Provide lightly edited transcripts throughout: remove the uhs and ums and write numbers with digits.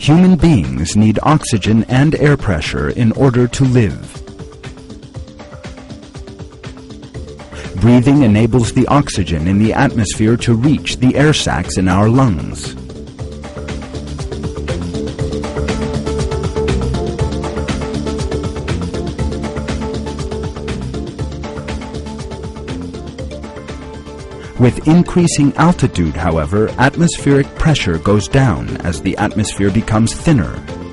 Human beings need oxygen and air pressure in order to live. Breathing enables the oxygen in the atmosphere to reach the air sacs in our lungs. With increasing altitude, however, atmospheric pressure goes down as the atmosphere becomes thinner.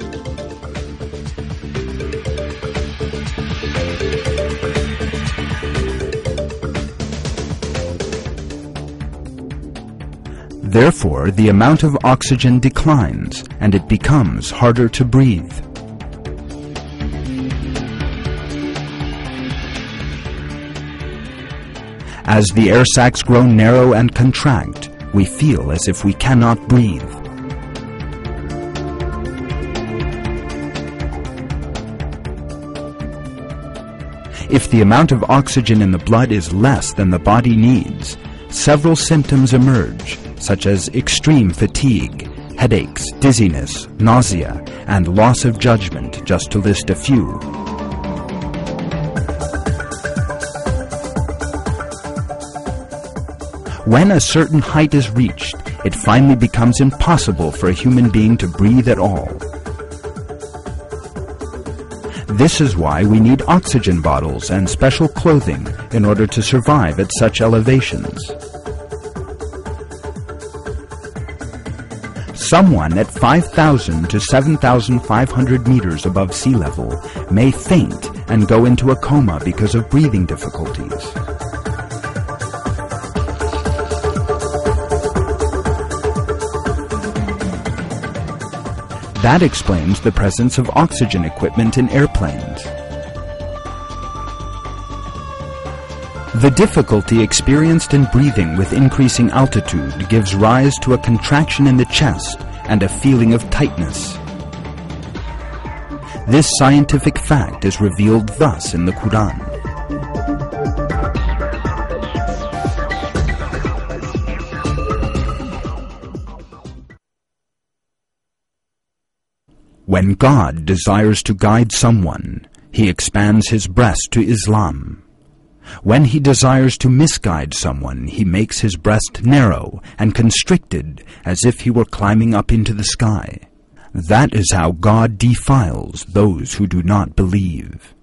Therefore, the amount of oxygen declines, and it becomes harder to breathe. As the air sacs grow narrow and contract, we feel as if we cannot breathe. If the amount of oxygen in the blood is less than the body needs, several symptoms emerge, such as extreme fatigue, headaches, dizziness, nausea, and loss of judgment, just to list a few. When a certain height is reached, it finally becomes impossible for a human being to breathe at all. This is why we need oxygen bottles and special clothing in order to survive at such elevations. Someone at 5,000 to 7,500 meters above sea level may faint and go into a coma because of breathing difficulties. That explains the presence of oxygen equipment in airplanes. The difficulty experienced in breathing with increasing altitude gives rise to a contraction in the chest and a feeling of tightness. This scientific fact is revealed thus in the Quran. When God desires to guide someone, He expands His breast to Islam. When He desires to misguide someone, He makes His breast narrow and constricted as if He were climbing up into the sky. That is how God defiles those who do not believe.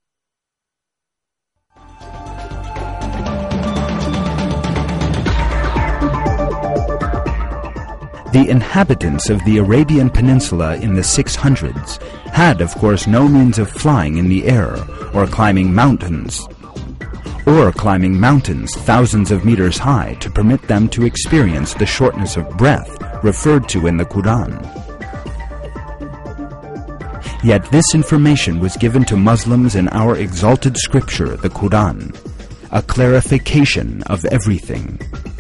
The inhabitants of the Arabian Peninsula in the 600s had, of course, no means of flying in the air or climbing mountains thousands of meters high to permit them to experience the shortness of breath referred to in the Quran. Yet this information was given to Muslims in our exalted scripture, the Quran, a clarification of everything.